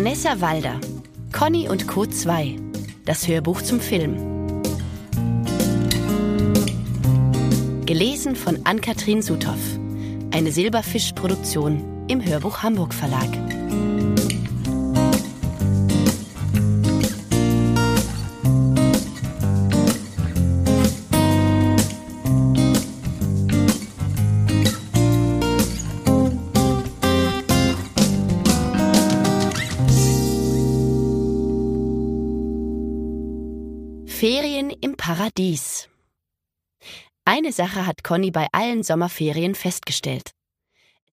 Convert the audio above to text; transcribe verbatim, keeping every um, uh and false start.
Vanessa Walder, Conny und Co. zwei, das Hörbuch zum Film. Gelesen von Ann-Kathrin Suthoff, eine Silberfisch-Produktion im Hörbuch Hamburg Verlag. Ferien im Paradies. Eine Sache hat Conny bei allen Sommerferien festgestellt.